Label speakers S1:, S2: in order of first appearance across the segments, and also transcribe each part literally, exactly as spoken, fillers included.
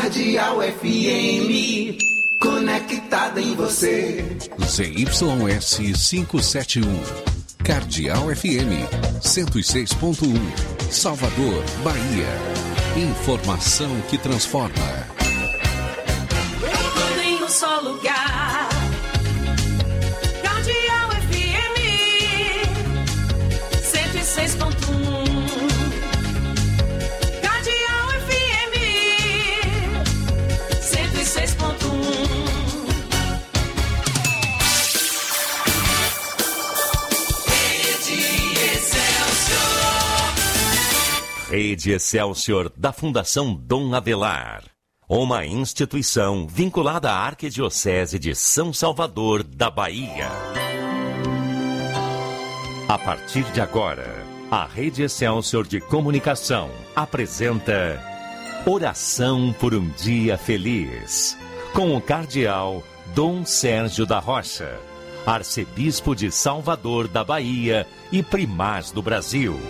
S1: Cardeal F M, conectada em você.
S2: Z Y S quinhentos e setenta e um, Cardeal F M, cento e seis ponto um, Salvador, Bahia. Informação que transforma.
S3: Tudo em um só lugar. Cardeal F M, cento e seis ponto um. Cardeal F M, cento e seis ponto um.
S4: Rede Excelsior, da Fundação Dom Avelar. Uma instituição vinculada à Arquidiocese de São Salvador, da Bahia. A partir de agora, a Rede Excelsior de Comunicação apresenta Oração por um Dia Feliz, com o cardeal Dom Sérgio da Rocha, arcebispo de Salvador, da Bahia e primaz do Brasil.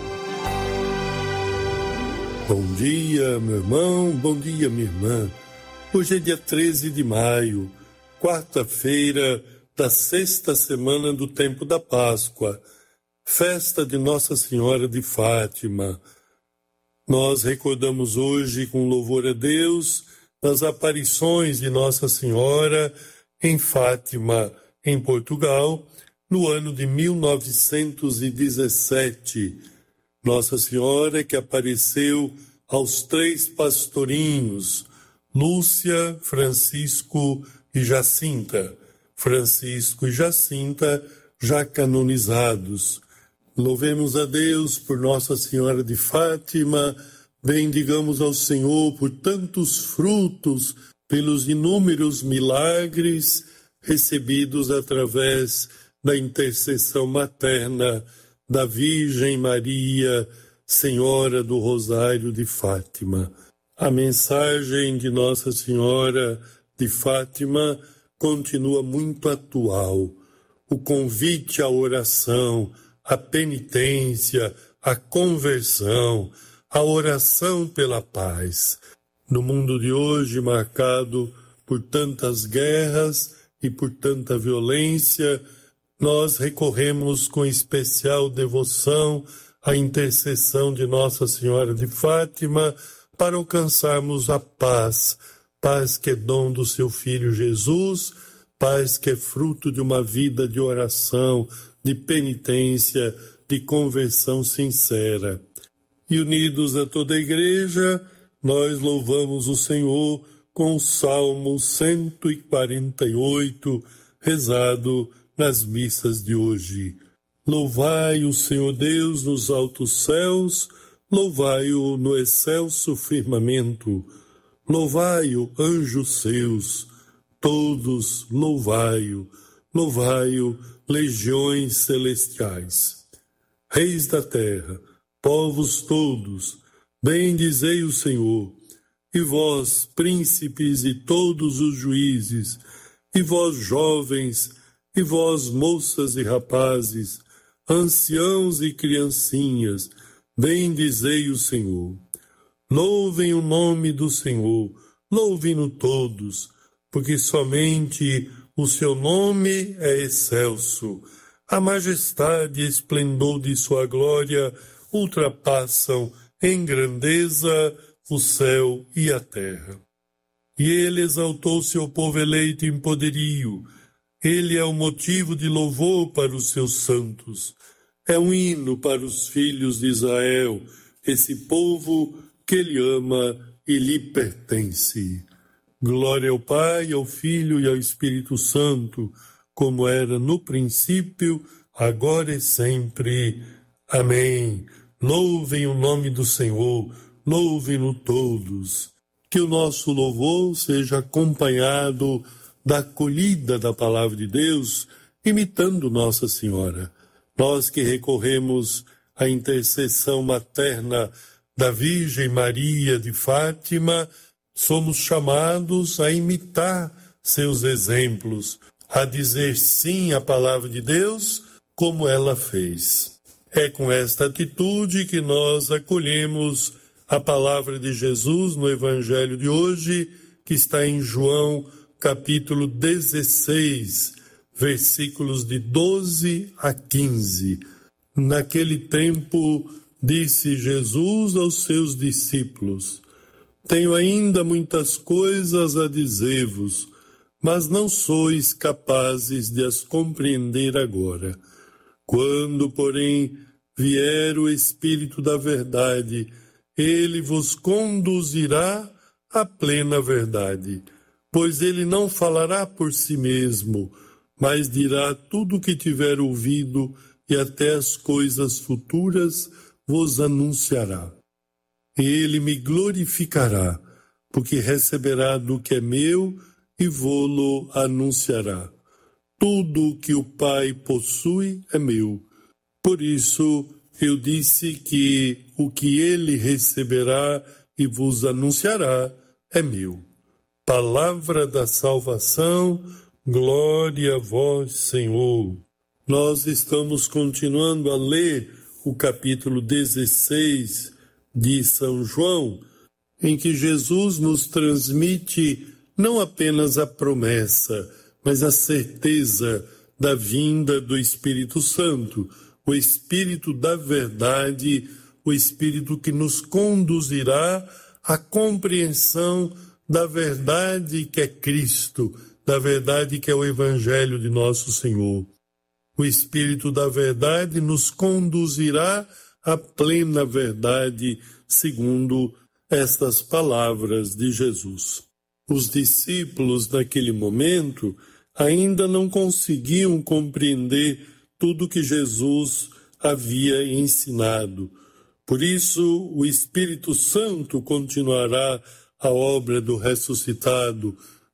S5: Bom dia, meu irmão, bom dia, minha irmã. Hoje é dia treze de maio, quarta-feira da sexta semana do tempo da Páscoa, festa de Nossa Senhora de Fátima. Nós recordamos hoje, com louvor a Deus, as aparições de Nossa Senhora em Fátima, em Portugal, no ano de mil novecentos e dezessete. Nossa Senhora que apareceu aos três pastorinhos, Lúcia, Francisco e Jacinta. Francisco e Jacinta já canonizados. Louvemos a Deus por Nossa Senhora de Fátima, bendigamos ao Senhor por tantos frutos, pelos inúmeros milagres recebidos através da intercessão materna da Virgem Maria, Senhora do Rosário de Fátima. A mensagem de Nossa Senhora de Fátima continua muito atual. O convite à oração, à penitência, à conversão, à oração pela paz. No mundo de hoje, marcado por tantas guerras e por tanta violência, nós recorremos com especial devoção à intercessão de Nossa Senhora de Fátima para alcançarmos a paz, paz que é dom do seu Filho Jesus, paz que é fruto de uma vida de oração, de penitência, de conversão sincera. E unidos a toda a Igreja, nós louvamos o Senhor com o Salmo cento e quarenta e oito, rezado nas missas de hoje. Louvai o Senhor Deus nos altos céus, louvai-o no excelso firmamento, louvai-o, anjos seus, todos louvai-o, louvai-o, legiões celestiais. Reis da terra, povos todos, bendizei o Senhor, e vós, príncipes e todos os juízes, e vós, jovens, e vós, moças e rapazes, anciãos e criancinhas, bendizei o Senhor. Louvem o nome do Senhor, louvem-no todos, porque somente o seu nome é excelso. A majestade e esplendor de sua glória ultrapassam em grandeza o céu e a terra. E ele exaltou seu povo eleito em poderio. Ele é o motivo de louvor para os seus santos. É um hino para os filhos de Israel, esse povo que ele ama e lhe pertence. Glória ao Pai, ao Filho e ao Espírito Santo, como era no princípio, agora e sempre. Amém. Louvem o nome do Senhor, louvem-no todos. Que o nosso louvor seja acompanhado da acolhida da palavra de Deus, imitando Nossa Senhora. Nós que recorremos à intercessão materna da Virgem Maria de Fátima, somos chamados a imitar seus exemplos, a dizer sim à palavra de Deus, como ela fez. É com esta atitude que nós acolhemos a palavra de Jesus no Evangelho de hoje, que está em João, capítulo dezesseis, versículos de doze a quinze. Naquele tempo, disse Jesus aos seus discípulos: tenho ainda muitas coisas a dizer-vos, mas não sois capazes de as compreender agora. Quando, porém, vier o Espírito da verdade, ele vos conduzirá à plena verdade, pois ele não falará por si mesmo, mas dirá tudo o que tiver ouvido e até as coisas futuras vos anunciará. Ele me glorificará, porque receberá do que é meu e vô-lo anunciará. Tudo o que o Pai possui é meu. Por isso eu disse que o que ele receberá e vos anunciará é meu. Palavra da salvação, glória a vós, Senhor. Nós estamos continuando a ler o capítulo dezesseis de São João, em que Jesus nos transmite não apenas a promessa, mas a certeza da vinda do Espírito Santo, o Espírito da verdade, o Espírito que nos conduzirá à compreensão da verdade que é Cristo, da verdade que é o Evangelho de nosso Senhor. O Espírito da verdade nos conduzirá à plena verdade, segundo estas palavras de Jesus. Os discípulos, naquele momento, ainda não conseguiam compreender tudo que Jesus havia ensinado. Por isso, o Espírito Santo continuará a obra do ressuscitado,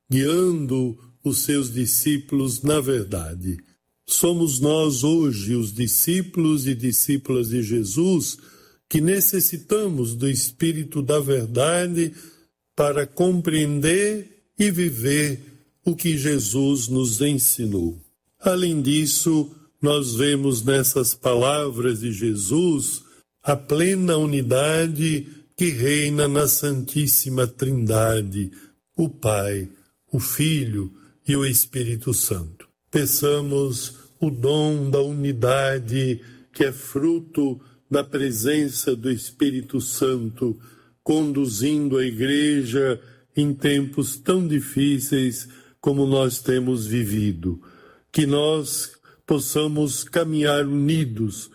S5: guiando os seus discípulos na verdade. Somos nós hoje, os discípulos e discípulas de Jesus, que necessitamos do Espírito da verdade para compreender e viver o que Jesus nos ensinou. Além disso, nós vemos nessas palavras de Jesus a plena unidade que reina na Santíssima Trindade, o Pai, o Filho e o Espírito Santo. Peçamos o dom da unidade que é fruto da presença do Espírito Santo, conduzindo a Igreja em tempos tão difíceis como nós temos vivido. Que nós possamos caminhar unidos,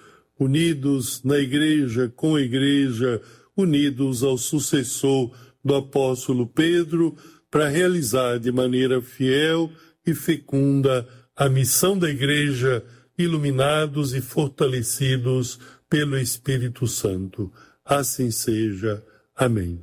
S5: unidos na Igreja, com a Igreja, unidos ao sucessor do apóstolo Pedro, para realizar de maneira fiel e fecunda a missão da Igreja, iluminados e fortalecidos pelo Espírito Santo. Assim seja. Amém.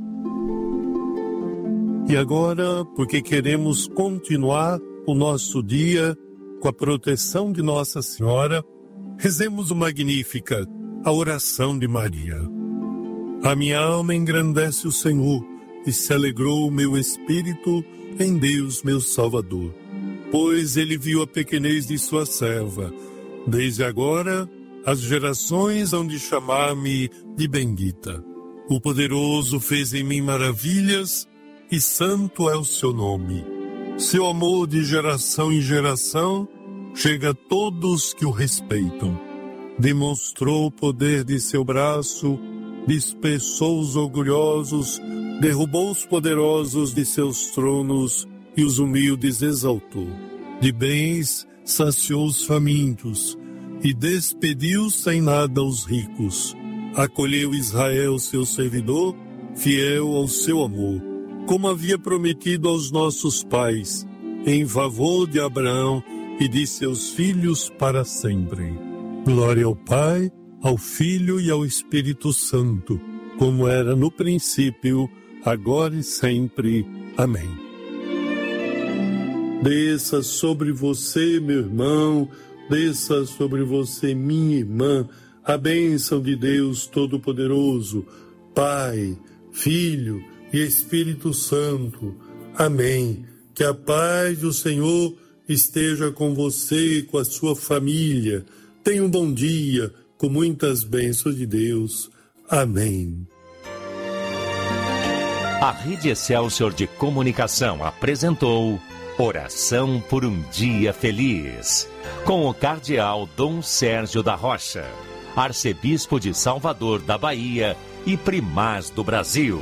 S5: E agora, porque queremos continuar o nosso dia com a proteção de Nossa Senhora, rezemos o Magnífica, a oração de Maria. A minha alma engrandece o Senhor, e se alegrou o meu espírito em Deus, meu Salvador. Pois ele viu a pequenez de sua serva. Desde agora, as gerações hão de chamar-me de bendita. O poderoso fez em mim maravilhas, e santo é o seu nome. Seu amor de geração em geração chega a todos que o respeitam. Demonstrou o poder de seu braço, dispersou os orgulhosos, derrubou os poderosos de seus tronos e os humildes exaltou. De bens saciou os famintos e despediu sem nada os ricos. Acolheu Israel, seu servidor, fiel ao seu amor, como havia prometido aos nossos pais, em favor de Abraão e de seus filhos para sempre. Glória ao Pai, ao Filho e ao Espírito Santo, como era no princípio, agora e sempre. Amém. Desça sobre você, meu irmão, desça sobre você, minha irmã, a bênção de Deus Todo-Poderoso, Pai, Filho e Espírito Santo. Amém. Que a paz do Senhor esteja com você e com a sua família. Tenha um bom dia, com muitas bênçãos de Deus. Amém.
S4: A Rede Excelsior de Comunicação apresentou Oração por um Dia Feliz, com o cardeal Dom Sérgio da Rocha, arcebispo de Salvador da Bahia e primaz do Brasil.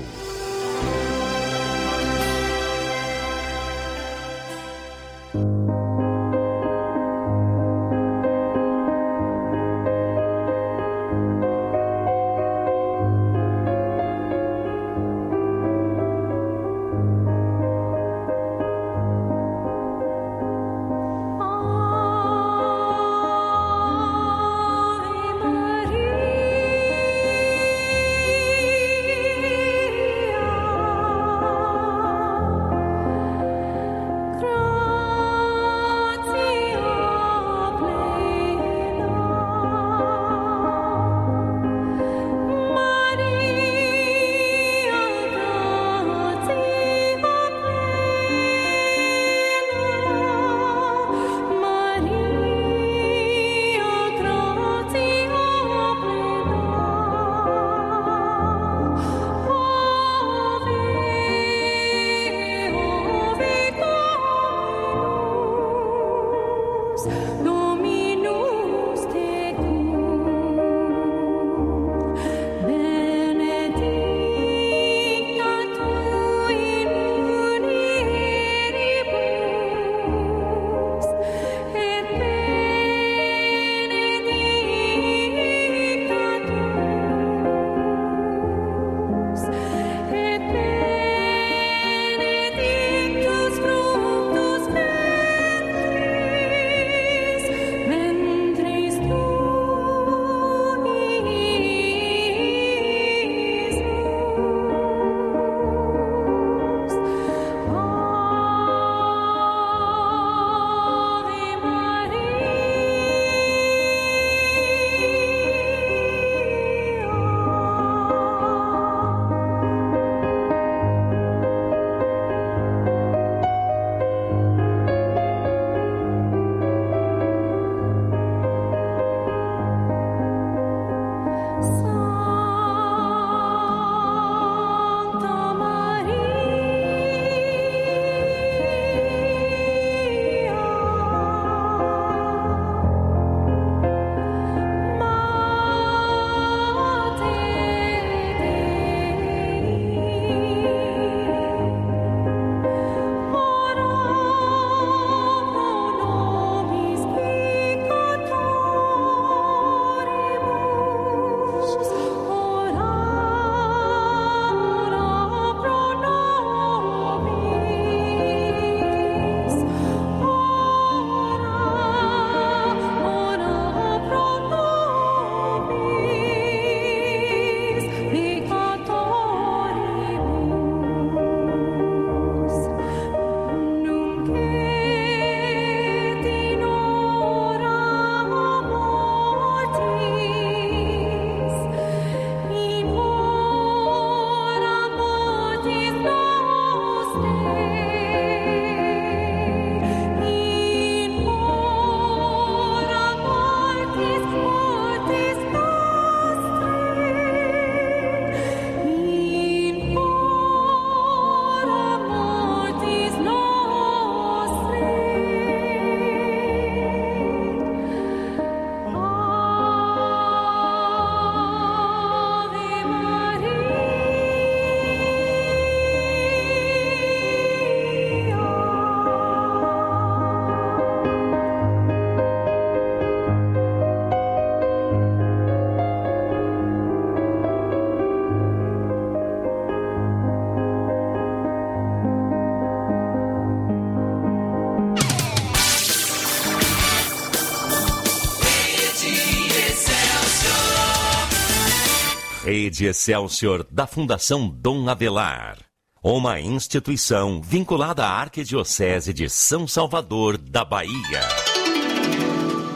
S4: Rede Excelsior da Fundação Dom Avelar, uma instituição vinculada à Arquidiocese de São Salvador da Bahia.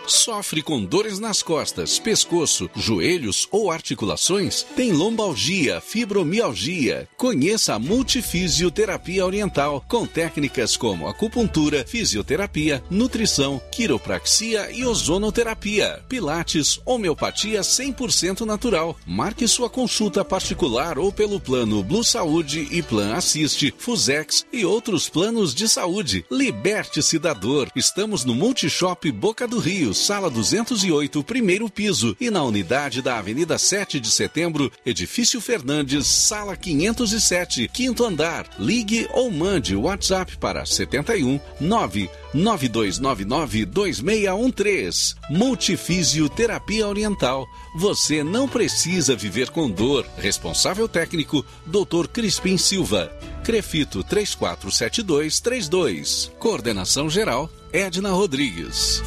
S2: Sofre com dores nas costas, pescoço, joelhos ou articulações? Tem lombalgia, fibromialgia? Conheça a Multifisioterapia Oriental, com técnicas como acupuntura, fisioterapia, nutrição, quiropraxia e ozonoterapia, pilates, homeopatia cem por cento natural. Marque sua consulta particular ou pelo plano Blue Saúde e Plan Assist, Fusex e outros planos de saúde. Liberte-se da dor. Estamos no Multishop Boca do Rio, sala duzentos e oito, primeiro piso, e na unidade da Avenida sete de Setembro, Edifício Fernandes, sala quinhentos e sete, quinto andar. Ligue ou mande o WhatsApp para setenta e um, nove nove dois nove nove, dois seis um três. Multifisioterapia Oriental. Você não precisa viver com dor. Responsável técnico, doutor Crispim Silva. Crefito três quatro sete dois três dois. Coordenação geral, Edna Rodrigues.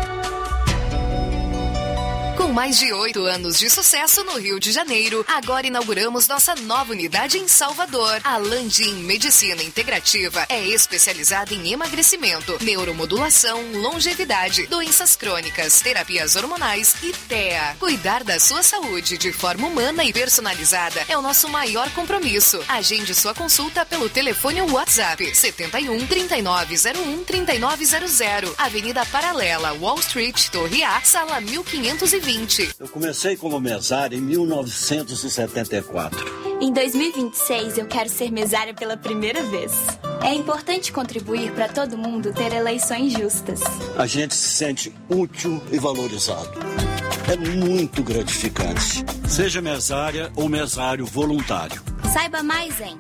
S6: Com mais de oito anos de sucesso no Rio de Janeiro, agora inauguramos nossa nova unidade em Salvador. A Landim Medicina Integrativa é especializada em emagrecimento, neuromodulação, longevidade, doenças crônicas, terapias hormonais e T E A. Cuidar da sua saúde de forma humana e personalizada é o nosso maior compromisso. Agende sua consulta pelo telefone ou WhatsApp setenta e um, trinta e nove zero um, trinta e nove zero zero. Avenida Paralela, Wall Street, Torre A, sala mil quinhentos e vinte.
S7: Eu comecei como mesária em mil novecentos e setenta e quatro.
S8: Em dois mil e vinte e seis, eu quero ser mesária pela primeira vez. É importante contribuir para todo mundo ter eleições justas.
S7: A gente se sente útil e valorizado. É muito gratificante. Seja mesária ou mesário voluntário.
S8: Saiba mais em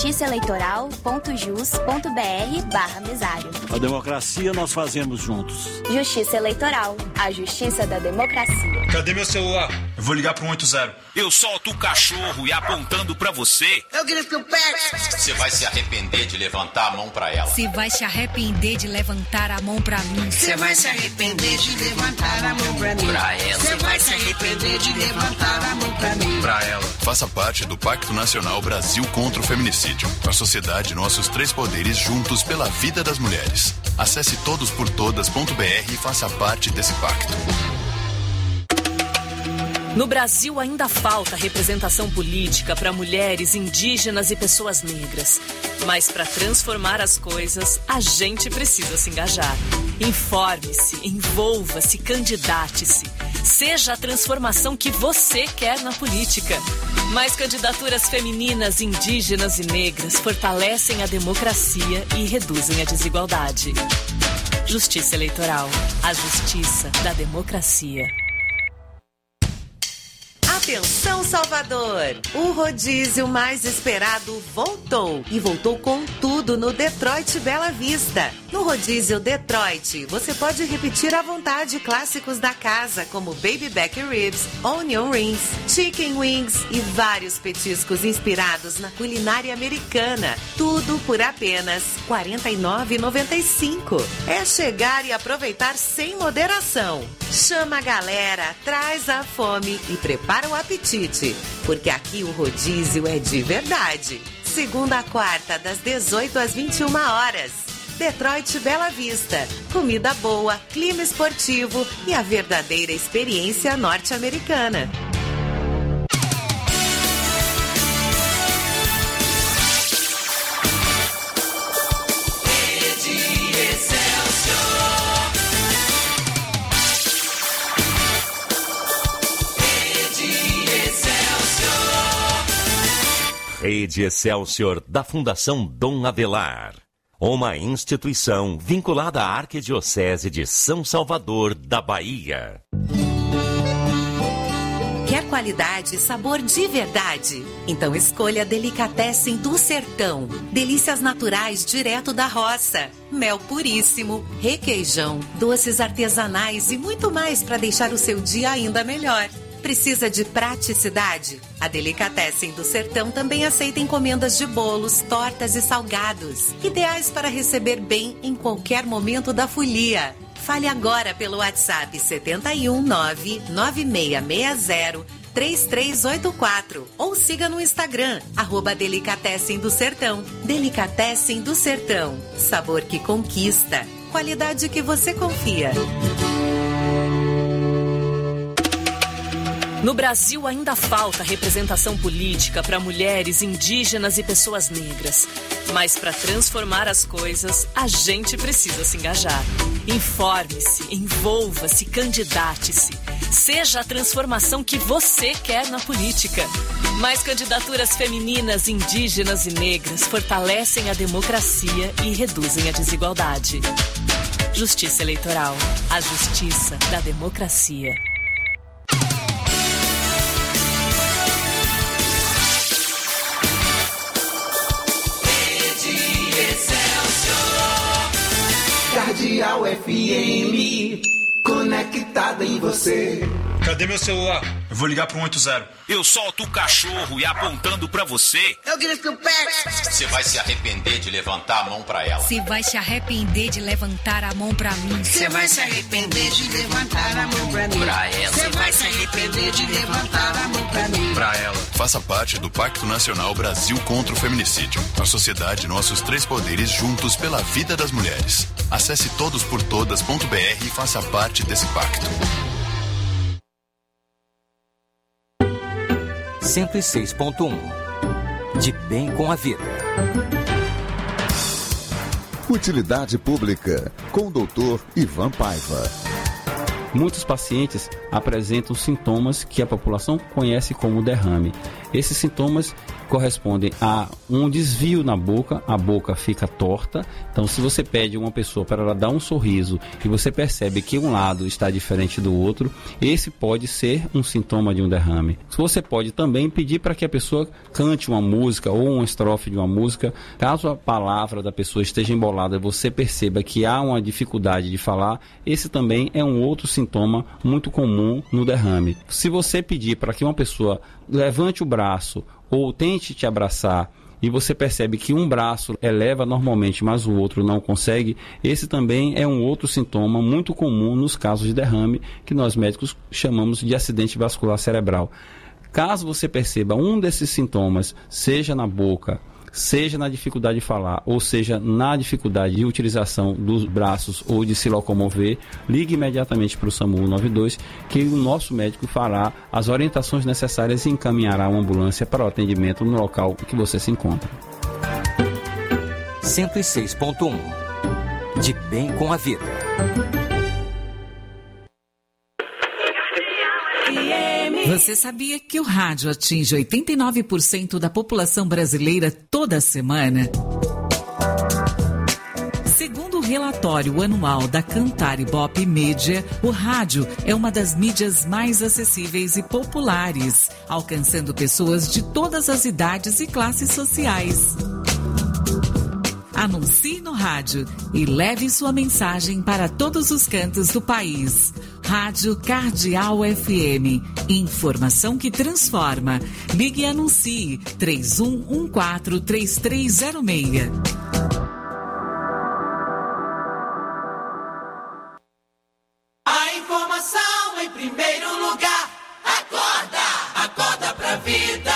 S8: justiçaeleitoral.jus.br barra mesário.
S7: A democracia nós fazemos juntos.
S8: Justiça Eleitoral, a justiça da democracia.
S9: Cadê meu celular? Eu vou ligar pro um oito zero.
S10: Eu solto o cachorro e apontando pra você.
S1: Eu grito o pé.
S10: Você vai se arrepender de levantar a mão pra ela.
S11: Você vai se arrepender de levantar a mão pra mim.
S1: Você vai se arrepender de levantar a mão pra mim.
S10: Pra ela.
S1: Você vai se arrepender de levantar a mão pra mim.
S9: Pra ela.
S12: Faça parte do Pacto Nacional Brasil contra o Feminicídio. A sociedade, nossos três poderes juntos pela vida das mulheres. Acesse todos por todas ponto b r e faça parte desse pacto.
S13: No Brasil ainda falta representação política para mulheres, indígenas e pessoas negras. Mas para transformar as coisas, a gente precisa se engajar. Informe-se, envolva-se, candidate-se. Seja a transformação que você quer na política. Mais candidaturas femininas, indígenas e negras fortalecem a democracia e reduzem a desigualdade. Justiça Eleitoral. A justiça da democracia.
S14: Atenção, Salvador! O rodízio mais esperado voltou e voltou com tudo no Detroit Bela Vista. No rodízio Detroit, você pode repetir à vontade clássicos da casa, como Baby Back Ribs, Onion Rings, Chicken Wings e vários petiscos inspirados na culinária americana. Tudo por apenas quarenta e nove reais e noventa e cinco centavos. É chegar e aproveitar sem moderação. Chama a galera, traz a fome e prepara o apetite, porque aqui o rodízio é de verdade. Segunda a quarta, das dezoito às vinte e uma horas. Detroit Bela Vista. Comida boa, clima esportivo e a verdadeira experiência norte-americana.
S4: Rede Excelsior da Fundação Dom Avelar. Uma instituição vinculada à Arquidiocese de São Salvador, da Bahia.
S14: Quer qualidade e sabor de verdade? Então escolha Delicatessen do Sertão. Delícias naturais direto da roça. Mel puríssimo, requeijão, doces artesanais e muito mais para deixar o seu dia ainda melhor. Precisa de praticidade? A Delicatessen do Sertão também aceita encomendas de bolos, tortas e salgados, ideais para receber bem em qualquer momento da folia. Fale agora pelo WhatsApp setenta e um, nove nove seis seis zero, três três oito quatro ou siga no Instagram, arroba Delicatessen do Sertão. Delicatessen do Sertão, sabor que conquista, qualidade que você confia.
S13: No Brasil ainda falta representação política para mulheres, indígenas e pessoas negras. Mas para transformar as coisas, a gente precisa se engajar. Informe-se, envolva-se, candidate-se. Seja a transformação que você quer na política. Mais candidaturas femininas, indígenas e negras fortalecem a democracia e reduzem a desigualdade. Justiça Eleitoral. A justiça da democracia.
S15: Cardeal F M, conectada em você.
S9: Cadê meu celular? Eu vou ligar pro um oito zero.
S10: Eu solto o cachorro e apontando pra você.
S1: Eu grito que o pé.
S10: Você vai se arrepender de levantar a mão pra ela.
S11: Você vai se arrepender de levantar a mão pra mim.
S1: Você vai se arrepender de levantar a mão pra mim.
S10: Pra ela.
S1: Você vai se arrepender de levantar a mão pra mim.
S10: Pra ela.
S12: Faça parte do Pacto Nacional Brasil contra o Feminicídio. A sociedade, nossos três poderes juntos pela vida das mulheres. Acesse todos por todas ponto b r e faça parte desse pacto.
S16: cento e seis ponto um. De bem com a vida.
S17: Utilidade Pública, com o doutor Ivan Paiva.
S18: Muitos pacientes apresentam sintomas que a população conhece como derrame. Esses sintomas correspondem a um desvio na boca, a boca fica torta. Então, se você pede uma pessoa para ela dar um sorriso e você percebe que um lado está diferente do outro, esse pode ser um sintoma de um derrame. Você pode também pedir para que a pessoa cante uma música ou uma estrofe de uma música. Caso a palavra da pessoa esteja embolada e você perceba que há uma dificuldade de falar, esse também é um outro sintoma muito comum no derrame. Se você pedir para que uma pessoa levante o braço ou tente te abraçar e você percebe que um braço eleva normalmente, mas o outro não consegue, esse também é um outro sintoma muito comum nos casos de derrame, que nós médicos chamamos de acidente vascular cerebral. Caso você perceba um desses sintomas, seja na boca, seja na dificuldade de falar, ou seja na dificuldade de utilização dos braços ou de se locomover, ligue imediatamente para o SAMU cento e noventa e dois, que o nosso médico fará as orientações necessárias e encaminhará uma ambulância para o atendimento no local que você se encontra.
S16: cento e seis ponto um. De bem com a vida.
S19: Você sabia que o rádio atinge oitenta e nove por cento da população brasileira toda semana? Segundo o relatório anual da Cantar Ibope Mídia, o rádio é uma das mídias mais acessíveis e populares, alcançando pessoas de todas as idades e classes sociais. Anuncie no rádio e leve sua mensagem para todos os cantos do país. Rádio Cardeal F M. Informação que transforma. Ligue e anuncie três um um quatro, três três zero seis.
S15: A informação em primeiro lugar. Acorda, acorda pra vida.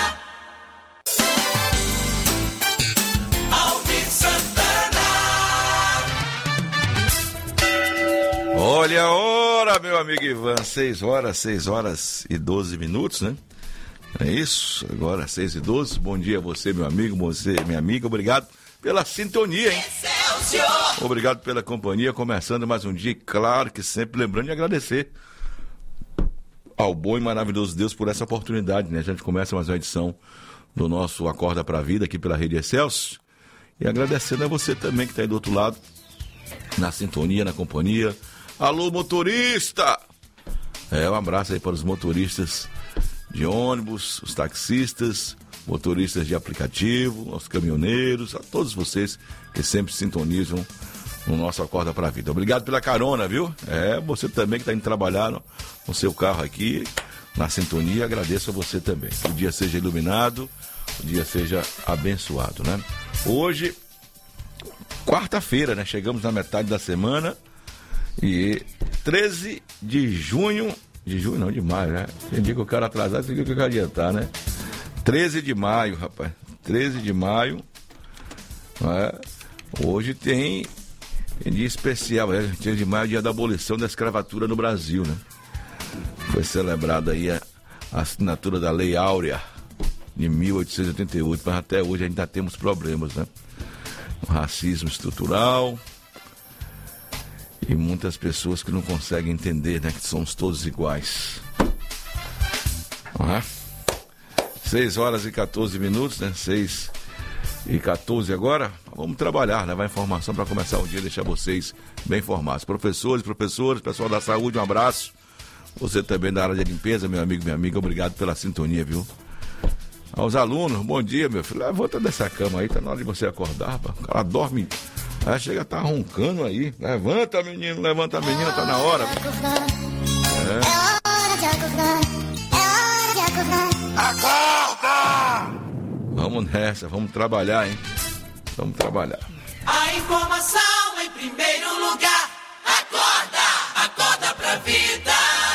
S20: Olha a hora, meu amigo Ivan, seis horas, seis horas e doze minutos, né? É isso, agora seis e doze. Bom dia a você, meu amigo, você, minha amiga, obrigado pela sintonia, hein? Excelsior! Obrigado pela companhia, começando mais um dia, e claro que sempre lembrando de agradecer ao bom e maravilhoso Deus por essa oportunidade, né? A gente começa mais uma edição do nosso Acorda pra Vida aqui pela Rede Excelsior, e agradecendo a você também que está aí do outro lado, na sintonia, na companhia. Alô, motorista! É, um abraço aí para os motoristas de ônibus, os taxistas, motoristas de aplicativo, os caminhoneiros, a todos vocês que sempre sintonizam no nosso Acorda pra Vida. Obrigado pela carona, viu? É, você também que está indo trabalhar no, no seu carro aqui, na sintonia, agradeço a você também. Que o dia seja iluminado, o dia seja abençoado, né? Hoje, quarta-feira, né? Chegamos na metade da semana. E treze de junho, de junho não, de maio, né? Tem dia que eu quero atrasar, tem dia que eu quero adiantar, né? treze de maio, rapaz, treze de maio, é? Hoje tem, tem dia especial, né? treze de maio, dia da abolição da escravatura no Brasil, né? Foi celebrada aí a, a assinatura da Lei Áurea de mil oitocentos e oitenta e oito, mas até hoje ainda temos problemas, né? O racismo estrutural e muitas pessoas que não conseguem entender, né, que somos todos iguais. Não é? seis horas e quatorze minutos, né? seis e quatorze agora. Vamos trabalhar, levar informação para começar o dia, deixar vocês bem informados. Professores, professores, pessoal da saúde, um abraço. Você também da área de limpeza, meu amigo, minha amiga, obrigado pela sintonia, viu? Aos alunos, bom dia, meu filho. Levanta dessa cama aí, tá na hora de você acordar, pá. O cara dorme, aí chega a tá roncando aí. Levanta, menino, levanta, menina, tá na hora. É. É hora de acordar, é hora de acordar. Acorda! Vamos nessa, vamos trabalhar, hein? Vamos trabalhar.
S15: A informação em primeiro lugar. Acorda, acorda pra vida.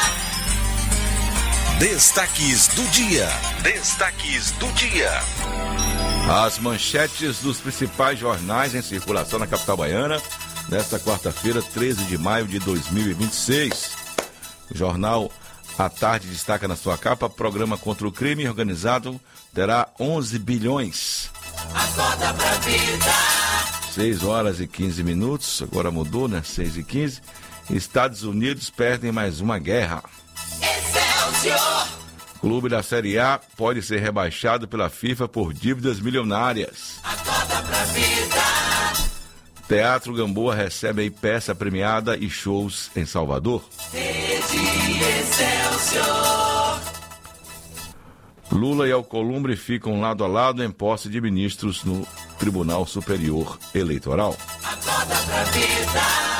S2: Destaques do dia. Destaques do dia.
S20: As manchetes dos principais jornais em circulação na capital baiana, nesta quarta-feira, treze de maio de dois mil e vinte e seis. O jornal A Tarde destaca na sua capa: programa contra o crime organizado terá onze bilhões.
S15: Acorda pra vida.
S20: seis horas e quinze minutos, agora mudou, né? seis e quinze. Estados Unidos perdem mais uma guerra.
S15: Excelsior!
S20: Clube da Série A pode ser rebaixado pela FIFA por dívidas milionárias.
S15: Acorda pra vida!
S20: Teatro Gamboa recebe aí peça premiada e shows em Salvador.
S15: Rede Excelsior!
S20: Lula e Alcolumbre ficam lado a lado em posse de ministros no Tribunal Superior Eleitoral.
S15: Acorda pra vida!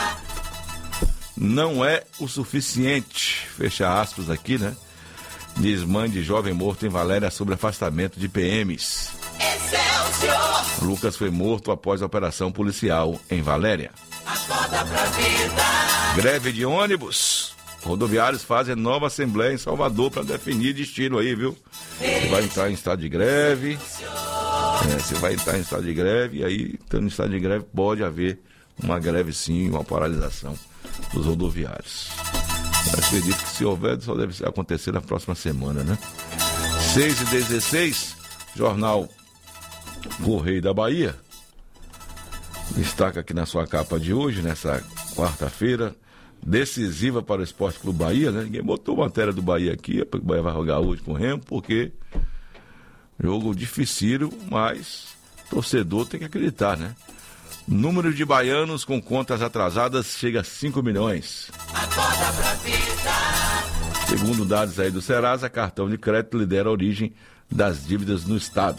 S20: Não é o suficiente, fecha aspas aqui, né? Diz mãe de jovem morto em Valéria sobre afastamento de P Ms.
S15: Excelsior!
S20: Lucas foi morto após a operação policial em Valéria.
S15: Acorda pra vida!
S20: Greve de ônibus. Rodoviários fazem nova assembleia em Salvador para definir destino aí, viu? Você vai entrar em estado de greve. É, você vai entrar em estado de greve e aí, estando em estado de greve, pode haver uma greve sim, uma paralisação dos rodoviários. Eu acredito que se houver, só deve acontecer na próxima semana, né? seis e dezesseis, jornal Correio da Bahia destaca aqui na sua capa de hoje, nessa quarta-feira, decisiva para o Esporte Clube Bahia, né? Ninguém botou matéria do Bahia aqui, o Bahia vai jogar hoje com o Remo, porque jogo dificílimo, mas torcedor tem que acreditar, né? Número de baianos com contas atrasadas chega a cinco milhões.
S15: Acorda pra vida!
S20: Segundo dados aí do Serasa, cartão de crédito lidera a origem das dívidas no estado.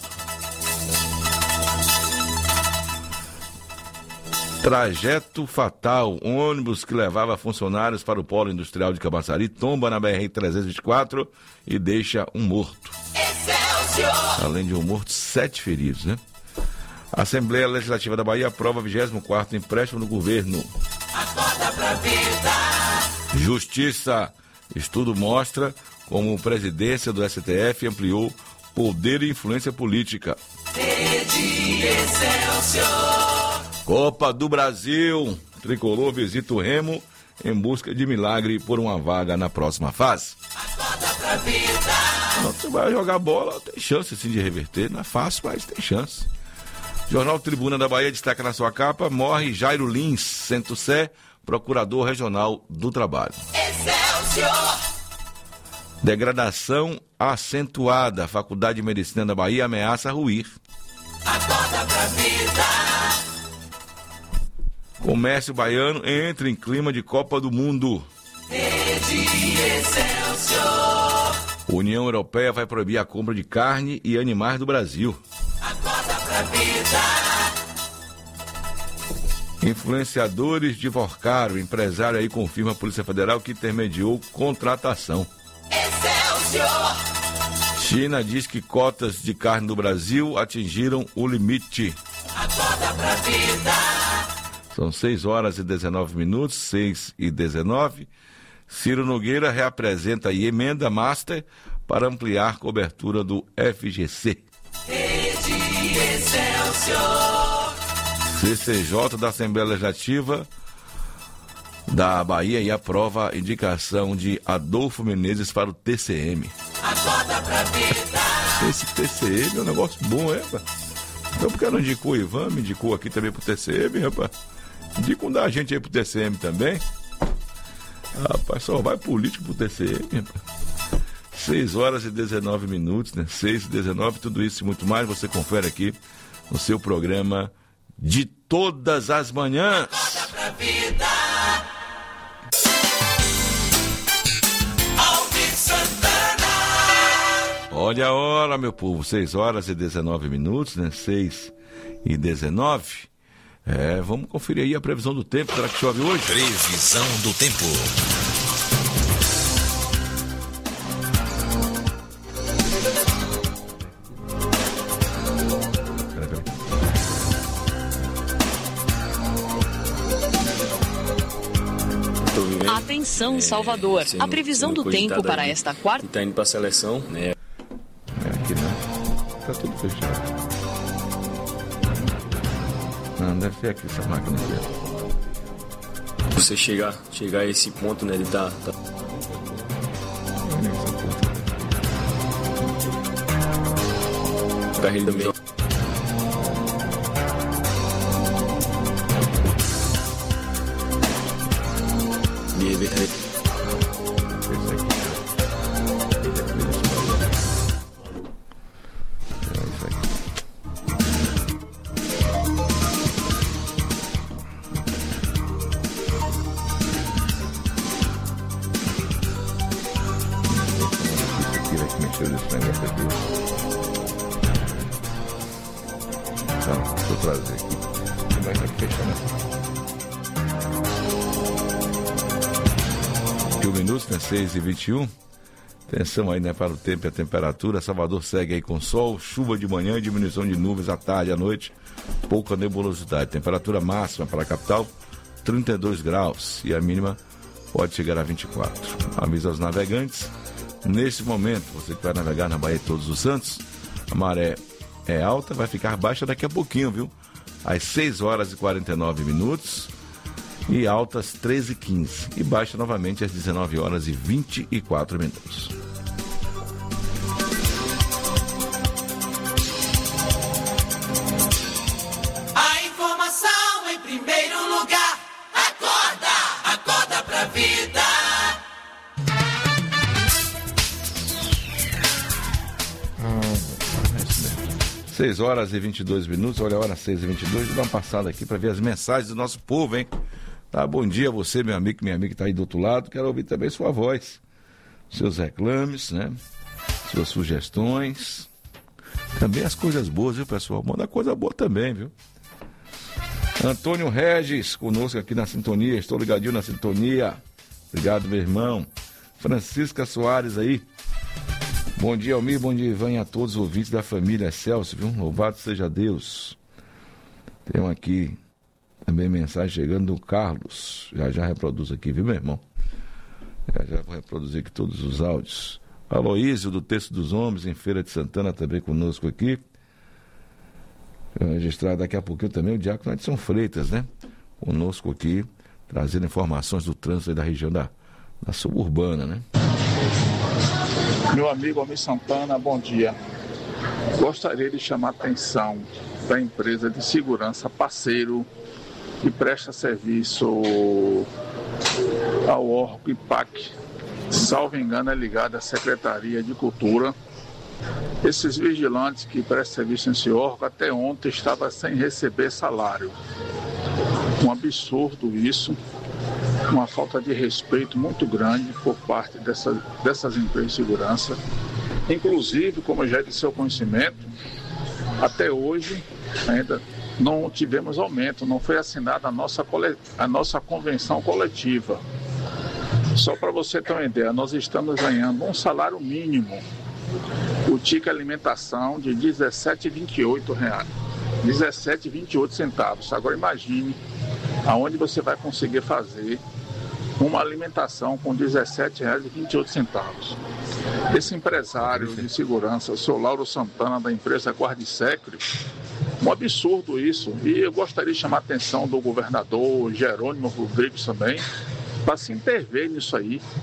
S20: Trajeto fatal. Ônibus que levava funcionários para o polo industrial de Camaçari tomba na B R trezentos e vinte e quatro e deixa um morto.
S15: Excelsior!
S20: Além de um morto, sete feridos, né? A Assembleia Legislativa da Bahia aprova o vigésimo quarto empréstimo do governo.
S15: Acorda pra vida!
S20: Justiça. Estudo mostra como a presidência do S T F ampliou poder e influência política.
S15: Rede Excelsior!
S20: Copa do Brasil. Tricolor visita o Remo em busca de milagre por uma vaga na próxima fase.
S15: Acorda pra vida!
S20: Você vai jogar bola, tem chance sim de reverter. Não é fácil, mas tem chance. Jornal Tribuna da Bahia destaca na sua capa: morre Jairo Lins, Centro-Sé, procurador regional do trabalho.
S15: Excelsior!
S20: Degradação acentuada. A Faculdade de Medicina da Bahia ameaça ruir.
S15: Acorda pra vida!
S20: Comércio baiano entra em clima de Copa do Mundo.
S15: Rede Excelsior!
S20: União Europeia vai proibir a compra de carne e animais do Brasil.
S15: Acorda pra vida!
S20: Influenciadores divorcaram. Empresário aí confirma a Polícia Federal que intermediou contratação.
S15: Excelsior!
S20: China diz que cotas de carne do Brasil atingiram o limite.
S15: Acorda pra vida!
S20: São seis horas e dezenove minutos, seis e dezenove. Ciro Nogueira reapresenta e emenda master para ampliar cobertura do F G C.
S15: Rede Excelsior!
S20: C C J da Assembleia Legislativa da Bahia e aprova a indicação de Adolfo Menezes para o T C M.
S15: Acorda acorda pra vida.
S20: Esse T C M é um negócio bom, é, rapaz? Então, porque não indicou o Ivan, me indicou aqui também pro T C M, rapaz. Indica um da gente aí pro T C M também. Rapaz, só vai político pro T C M, rapaz. seis horas e dezenove minutos, né? seis e dezenove, tudo isso e muito mais você confere aqui no seu programa de todas as manhãs.
S15: Acorda pra vida. Alvin Santana.
S20: Olha a hora, meu povo, seis horas e dezenove minutos, né? seis e dezenove. É, vamos conferir aí a previsão do tempo. Será que chove hoje?
S10: Previsão do tempo.
S13: Atenção, Salvador. A previsão do tempo para esta quarta...
S21: Está indo para a seleção, né?
S20: É, aqui não. Está tudo fechado. Não, deve ser aqui essa máquina aqui.
S21: Você chegar, chegar a esse ponto, né? Ele tá... tá... Pra ele também.
S20: Deixa eu trazer aqui. Vai estar fechando. vinte e um minutos, né? seis e vinte e um. Atenção aí, né? Para o tempo e a temperatura. Salvador segue aí com sol, chuva de manhã e diminuição de nuvens à tarde e à noite. Pouca nebulosidade. Temperatura máxima para a capital, trinta e dois graus. E a mínima pode chegar a vinte e quatro. Avisa aos navegantes. Nesse momento, você que vai navegar na Baía de Todos os Santos, a maré é alta, vai ficar baixa daqui a pouquinho, viu? Às seis horas e quarenta e nove minutos e alta às treze e quinze. E baixa novamente às dezenove horas e vinte e quatro minutos.
S15: A informação em primeiro lugar. Acorda, acorda pra vida.
S20: seis horas e vinte e dois minutos, olha a hora, seis e vinte e dois, vou dar uma passada aqui para ver as mensagens do nosso povo, hein? Tá, bom dia a você, meu amigo, minha amiga que tá aí do outro lado, quero ouvir também sua voz, seus reclames, né? Suas sugestões, também as coisas boas, viu, pessoal? Manda coisa boa também, viu? Antônio Regis, conosco aqui na sintonia, estou ligadinho na sintonia, obrigado, meu irmão. Francisca Soares aí. Bom dia, Almir, bom dia, Ivan, e a todos os ouvintes da família Celso, viu? Louvado seja Deus. Tem aqui também mensagem chegando do Carlos. Já já reproduz aqui, viu, meu irmão? Já já vou reproduzir aqui todos os áudios. Aloísio, do Texto dos Homens, em Feira de Santana, também conosco aqui. Eu vou registrar daqui a pouquinho também o Diácono Edson Freitas, né? Conosco aqui, trazendo informações do trânsito aí da região da, da suburbana, né?
S22: Meu amigo Almir Santana, bom dia. Gostaria de chamar a atenção da empresa de segurança parceiro que presta serviço ao órgão I P A C, salvo engano é ligado à Secretaria de Cultura. Esses vigilantes que prestam serviço nesse órgão até ontem estavam sem receber salário. Um absurdo isso. Uma falta de respeito muito grande por parte dessa, dessas empresas de segurança. Inclusive, como já é de seu conhecimento, até hoje ainda não tivemos aumento, não foi assinada a nossa, a nossa convenção coletiva. Só para você ter uma ideia, nós estamos ganhando um salário mínimo, o ticket alimentação de dezessete reais e vinte e oito reais. dezessete reais e vinte e oito centavos. Agora imagine aonde você vai conseguir fazer uma alimentação com dezessete reais e vinte e oito centavos. Esse empresário de segurança, o senhor Lauro Santana, da empresa Guardisecre, um absurdo isso. E eu gostaria de chamar a atenção do governador Jerônimo Rodrigues também, para se intervir nisso aí.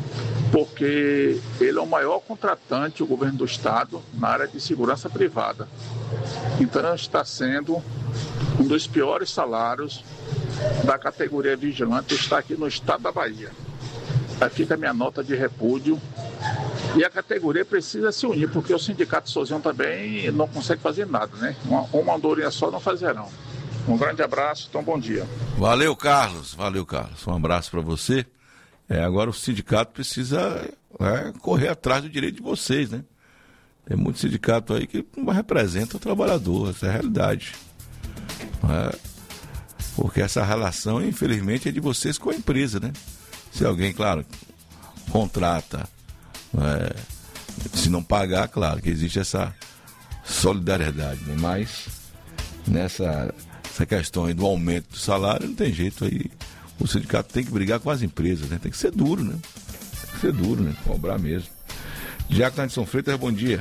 S22: porque ele é o maior contratante, o governo do estado, na área de segurança privada. Então está sendo um dos piores salários da categoria vigilante, está aqui no estado da Bahia. Aí fica a minha nota de repúdio. E a categoria precisa se unir, porque o sindicato sozinho também não consegue fazer nada, né? Uma, uma andorinha só não fazerão. Um grande abraço, então bom dia.
S20: Valeu, Carlos. Valeu, Carlos. Um abraço para você. É, agora o sindicato precisa é, correr atrás do direito de vocês, né? Tem muito sindicato aí que não representa o trabalhador, essa é a realidade. É, porque essa relação, infelizmente, é de vocês com a empresa, né? Se alguém, claro, contrata, é, se não pagar, claro que existe essa solidariedade, né? Mas nessa essa questão aí do aumento do salário, não tem jeito aí. O sindicato tem que brigar com as empresas, né? Tem que ser duro, né? Tem que ser duro, né? Cobrar mesmo. Diácono Anderson Freitas, bom dia.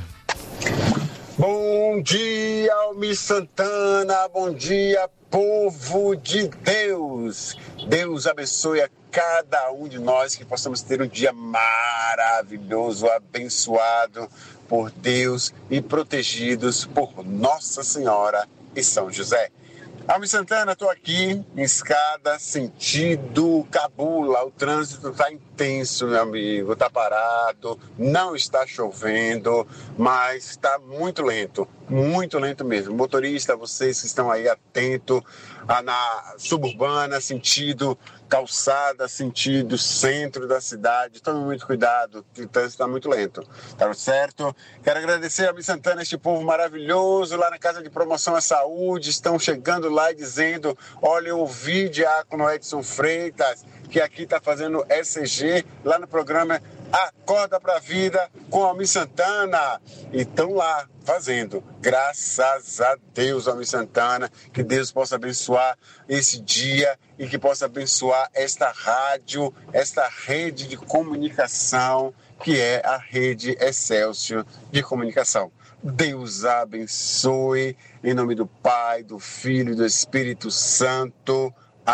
S3: Bom dia, Almir Santana, bom dia, povo de Deus. Deus abençoe a cada um de nós, que possamos ter um dia maravilhoso, abençoado por Deus e protegidos por Nossa Senhora e São José. Almir Santana, estou aqui em Escada, sentido Cabula. O trânsito está intenso, meu amigo, está parado, não está chovendo, mas está muito lento, muito lento mesmo. Motorista, vocês que estão aí atentos, na suburbana, sentido calçada, sentido centro da cidade, tome muito cuidado, que o trânsito está muito lento, tá certo? Quero agradecer a Almir Santana, este povo maravilhoso lá na Casa de Promoção à Saúde, estão chegando lá e dizendo, olha, eu ouvi Diácono Edson Freitas, que aqui está fazendo E C G, lá no programa Acorda pra Vida com Almir Santana, e estão lá fazendo, graças a Deus, Almir Santana, que Deus possa abençoar esse dia e que possa abençoar esta rádio, esta rede de comunicação, que é a Rede Excelsior de Comunicação. Deus abençoe, em nome do Pai, do Filho e do Espírito Santo.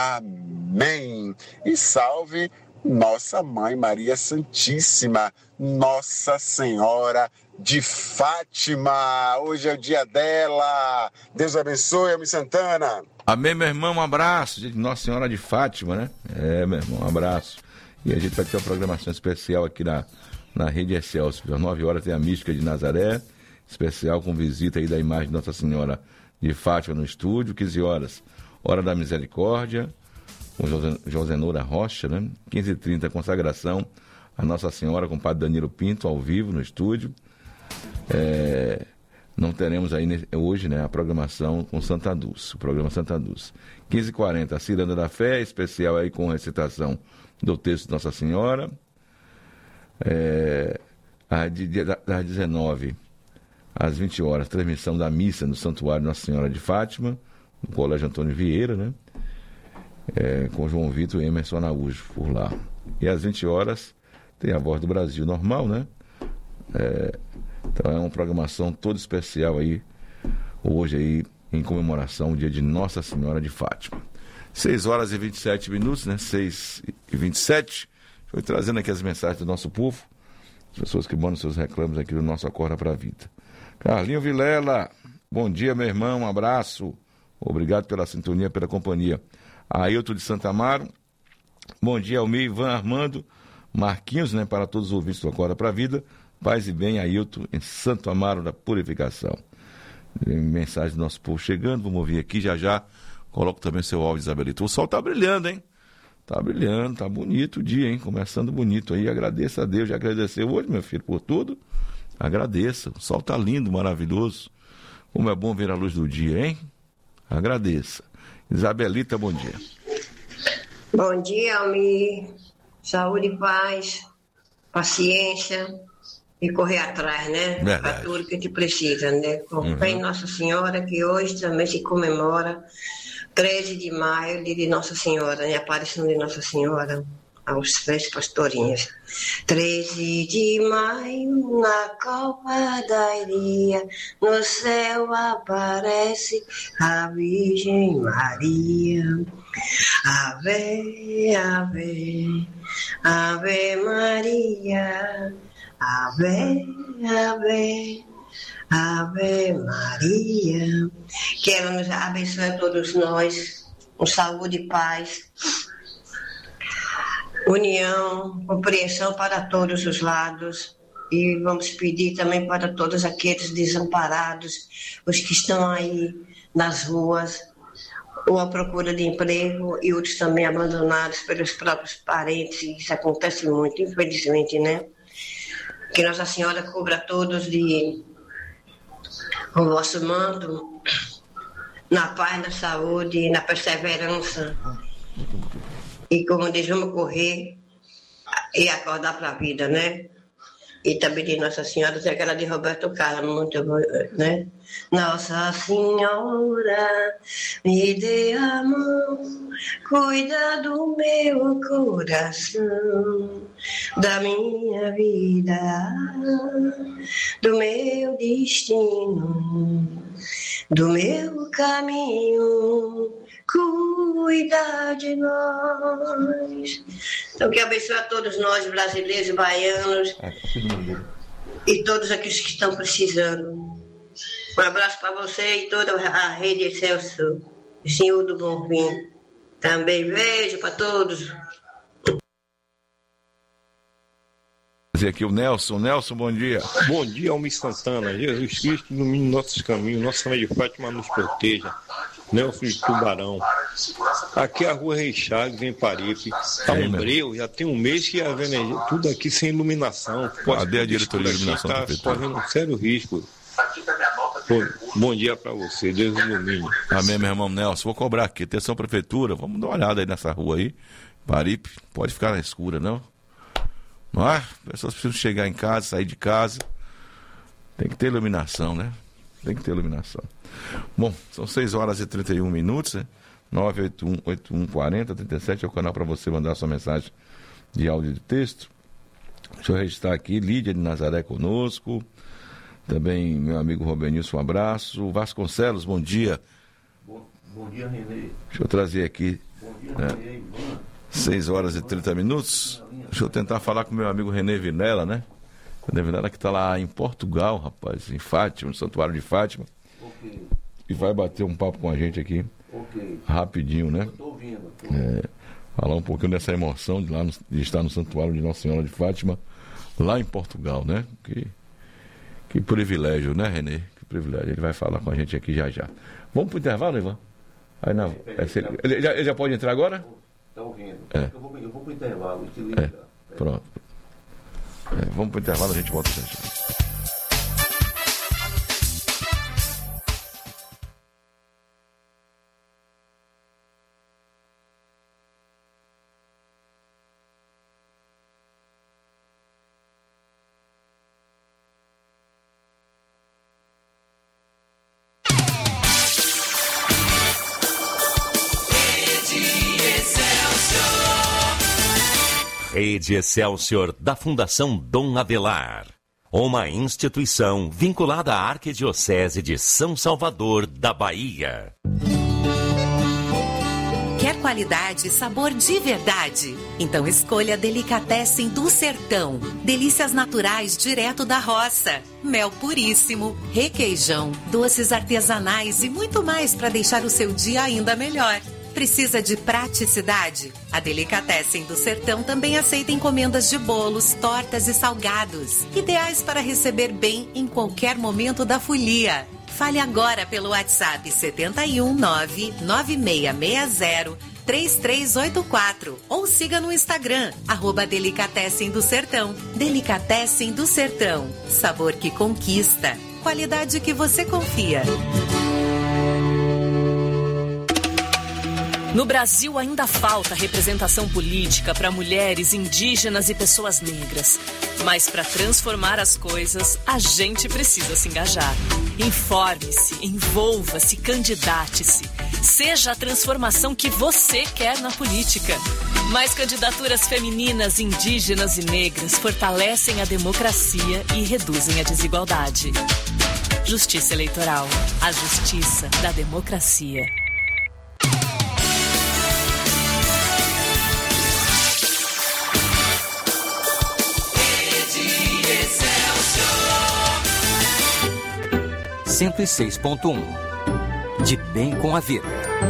S3: Amém. E salve nossa Mãe Maria Santíssima, Nossa Senhora de Fátima. Hoje é o dia dela. Deus abençoe, Almir Santana.
S20: Amém, meu irmão, um abraço. Nossa Senhora de Fátima, né? É, meu irmão, um abraço. E a gente vai ter uma programação especial aqui na, na Rede Excelsior. Às nove horas tem a Mística de Nazaré, especial com visita aí da imagem de Nossa Senhora de Fátima no estúdio. quinze horas, Hora da Misericórdia, com Josenora Rocha, né? quinze e trinta, consagração a Nossa Senhora com o Padre Danilo Pinto, ao vivo no estúdio. É, não teremos aí hoje, né, a programação com Santa Dulce, o programa Santa Dulce. quinze e quarenta, a Ciranda da Fé, especial aí com recitação do texto de Nossa Senhora. É, às dezenove, às vinte horas, transmissão da missa no Santuário Nossa Senhora de Fátima, no Colégio Antônio Vieira, né? É, com João Vitor e Emerson Araújo por lá. E às vinte horas tem a Voz do Brasil normal, né? É, então é uma programação toda especial aí, hoje aí, em comemoração ao dia de Nossa Senhora de Fátima. seis horas e vinte e sete minutos, né? seis e vinte e sete. Estou trazendo aqui as mensagens do nosso povo, as pessoas que mandam seus reclamos aqui do nosso Acorda pra Vida. Carlinho Vilela, bom dia, meu irmão, um abraço. Obrigado pela sintonia, pela companhia. Ailton de Santa Amaro, bom dia, Almir, Ivan, Armando, Marquinhos, né, para todos os ouvintes do Acorda pra Vida. Paz e bem, Ailton, em Santo Amaro da Purificação. Mensagem do nosso povo chegando, vamos ouvir aqui já já. Coloco também o seu áudio, Isabelito. O sol tá brilhando, hein? Tá brilhando, tá bonito o dia, hein? Começando bonito aí. Agradeça a Deus, já agradeceu hoje, meu filho, por tudo. Agradeça, o sol tá lindo, maravilhoso. Como é bom ver a luz do dia, hein? Agradeça. Isabelita, bom dia.
S5: Bom dia, Almir. Saúde e paz, paciência e correr atrás, né? Para tudo que a gente precisa, né? Com uhum. fé em Nossa Senhora, que hoje também se comemora treze de maio, dia de Nossa Senhora, né? A aparição de Nossa Senhora aos três pastorinhos. treze de maio, na calvadaria, no céu aparece a Virgem Maria. Ave, ave, ave Maria, ave, ave, ave Maria. Que ela nos abençoe a todos nós, com saúde e paz, união, compreensão para todos os lados. E vamos pedir também para todos aqueles desamparados, os que estão aí nas ruas, ou à procura de emprego, e outros também abandonados pelos próprios parentes. Isso acontece muito, infelizmente, né? Que Nossa Senhora cubra todos de o vosso manto, na paz, na saúde, na perseverança. E como diz, vamos correr e acordar para a vida, né? E também de Nossa Senhora, tem aquela de Roberto Carlos, muito boa, né? Nossa Senhora, me dê a mão, cuida do meu coração, da minha vida, do meu destino, do meu caminho, cuida de nós. Então, que abençoe a todos nós, brasileiros e baianos, e todos aqueles que estão precisando. Um abraço para você e toda a rede Excelsior, Senhor do Bom Fim. Também beijo para todos.
S20: Aqui o Nelson. Nelson, bom dia.
S6: Bom dia, Almir Santana. Jesus Cristo ilumine nossos caminhos, Nossa Senhora de Fátima nos proteja. Nelson de Tubarão. Aqui é a rua Rei Chagas, em Paripe. Tá um breu, já tem um mês que a energia, tudo aqui sem iluminação.
S20: Cadê a diretoria de iluminação da
S6: prefeitura? Está correndo um sério risco. Pô, bom dia para você, Deus ilumine.
S20: Amém, meu irmão Nelson. Vou cobrar aqui. Atenção, prefeitura. Vamos dar uma olhada aí nessa rua aí. Paripe, pode ficar na escura, não? Não é? As pessoas precisam chegar em casa, sair de casa. Tem que ter iluminação, né? Tem que ter iluminação. Bom, são seis horas e trinta e um minutos, né? nove oito um, oito um quatro zero, três sete é o canal para você mandar sua mensagem de áudio e de texto. Deixa eu registrar aqui, Lídia de Nazaré conosco. Também meu amigo Robenilson, um abraço. Vasconcelos, bom dia.
S7: Bom, bom dia, Renê.
S20: Deixa eu trazer aqui.
S7: Bom dia,
S20: né?
S7: Renê, Ivan.
S20: seis horas e trinta minutos. Deixa eu tentar falar com meu amigo René Vinela, né? René Vinela que está lá em Portugal, rapaz, em Fátima, no Santuário de Fátima.
S7: Ok.
S20: E vai bater um papo com a gente aqui.
S7: Ok.
S20: Rapidinho, né?
S7: Eu tô ouvindo. Tô
S20: ouvindo. É, falar um pouquinho dessa emoção de, lá no, de estar no Santuário de Nossa Senhora de Fátima, lá em Portugal, né? Que, que privilégio, né, René? Que privilégio. Ele vai falar com a gente aqui já já. Vamos pro intervalo, Ivan? Aí não. É, se ele, ele, já, ele já pode entrar agora?
S7: Tá ouvindo?
S20: É.
S7: Eu vou, eu vou pro intervalo. Te ligo
S20: é.
S7: já.
S20: Pronto. É, vamos pro intervalo, a gente volta já já.
S4: Rede Excelsior da Fundação Dom Avelar. Uma instituição vinculada à Arquidiocese de São Salvador, da Bahia.
S14: Quer qualidade e sabor de verdade? Então escolha Delicatessen do Sertão. Delícias naturais direto da roça. Mel puríssimo, requeijão, doces artesanais e muito mais para deixar o seu dia ainda melhor. Precisa de praticidade? A Delicatessen do Sertão também aceita encomendas de bolos, tortas e salgados, ideais para receber bem em qualquer momento da folia. Fale agora pelo WhatsApp sete um nove, nove seis seis zero, três três oito quatro ou siga no Instagram, arroba Delicatessen do Sertão. Delicatessen do Sertão, sabor que conquista, qualidade que você confia.
S13: No Brasil ainda falta representação política para mulheres, indígenas e pessoas negras. Mas para transformar as coisas, a gente precisa se engajar. Informe-se, envolva-se, candidate-se. Seja a transformação que você quer na política. Mais candidaturas femininas, indígenas e negras fortalecem a democracia e reduzem a desigualdade. Justiça Eleitoral. A justiça da democracia.
S16: cento e seis ponto um. De bem com a vida.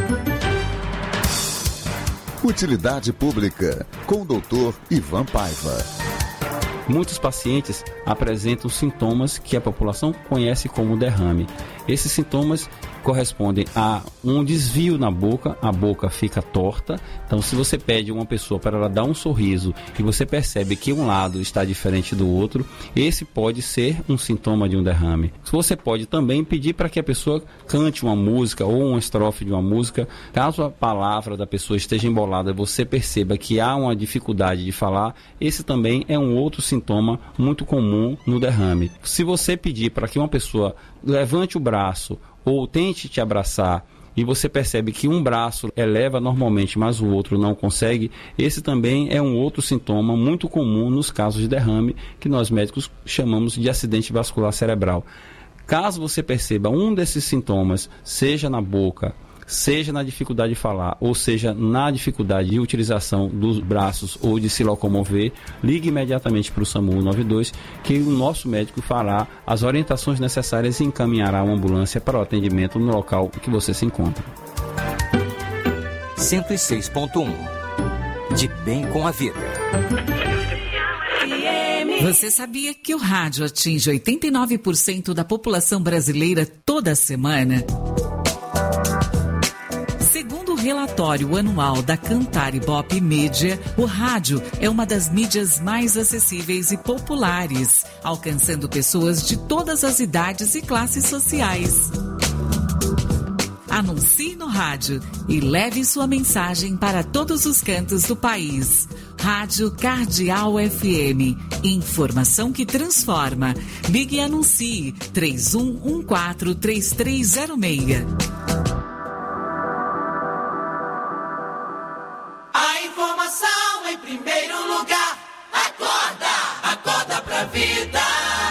S17: Utilidade Pública, com o doutor Ivan Paiva.
S18: Muitos pacientes apresentam sintomas que a população conhece como derrame. Esses sintomas correspondem a um desvio na boca, a boca fica torta. Então, se você pede a uma pessoa para ela dar um sorriso e você percebe que um lado está diferente do outro, esse pode ser um sintoma de um derrame. Você pode também pedir para que a pessoa cante uma música ou uma estrofe de uma música. Caso a palavra da pessoa esteja embolada e você perceba que há uma dificuldade de falar, esse também é um outro sintoma muito comum no derrame. Se você pedir para que uma pessoa levante o braço ou tente te abraçar e você percebe que um braço eleva normalmente, mas o outro não consegue, esse também é um outro sintoma muito comum nos casos de derrame, que nós médicos chamamos de acidente vascular cerebral. Caso você perceba um desses sintomas, seja na boca, seja na dificuldade de falar, ou seja na dificuldade de utilização dos braços ou de se locomover, ligue imediatamente para o SAMU cento e noventa e dois, que o nosso médico fará as orientações necessárias e encaminhará uma ambulância para o atendimento no local que você se encontra.
S16: cento e seis ponto um. De bem com a vida.
S19: Você sabia que o rádio atinge oitenta e nove por cento da população brasileira toda semana? Segundo o relatório anual da Cantar Ibope Mídia, o rádio é uma das mídias mais acessíveis e populares, alcançando pessoas de todas as idades e classes sociais. Anuncie no rádio e leve sua mensagem para todos os cantos do país. Rádio Cardeal F M. Informação que transforma. Ligue e anuncie três um um quatro, três três zero seis.
S15: A informação em primeiro lugar. Acorda, acorda pra vida.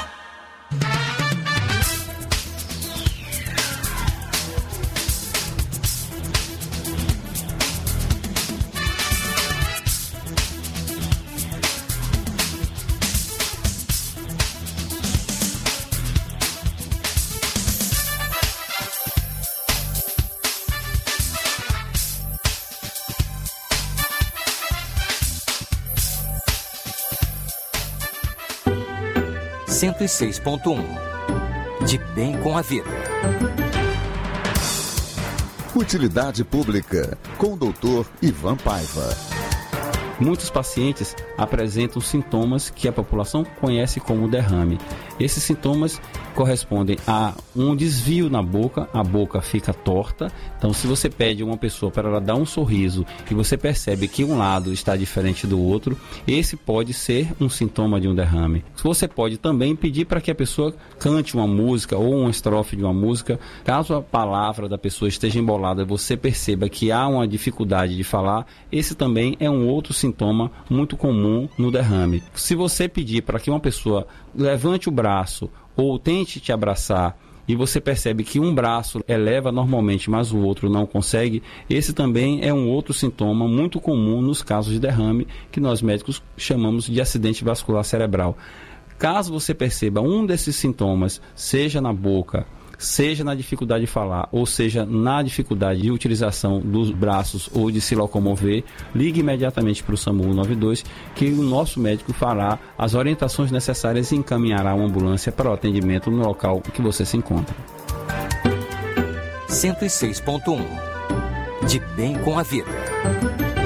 S16: cento e seis ponto um. De bem com a vida.
S17: Utilidade Pública, com o doutor Ivan Paiva.
S18: Muitos pacientes apresentam sintomas que a população conhece como derrame. Esses sintomas correspondem a um desvio na boca, a boca fica torta. Então, se você pede a uma pessoa para ela dar um sorriso e você percebe que um lado está diferente do outro, esse pode ser um sintoma de um derrame. Você pode também pedir para que a pessoa cante uma música ou uma estrofe de uma música. Caso a palavra da pessoa esteja embolada e você perceba que há uma dificuldade de falar, esse também é um outro sintoma muito comum no derrame. Se você pedir para que uma pessoa levante o braço ou tente te abraçar e você percebe que um braço eleva normalmente, mas o outro não consegue, esse também é um outro sintoma muito comum nos casos de derrame, que nós médicos chamamos de acidente vascular cerebral. Caso você perceba um desses sintomas, seja na boca, seja na dificuldade de falar, ou seja na dificuldade de utilização dos braços ou de se locomover, ligue imediatamente para o SAMU cento e noventa e dois, que o nosso médico fará as orientações necessárias e encaminhará uma ambulância para o atendimento no local que você se encontra.
S16: cento e seis ponto um. De bem com a vida.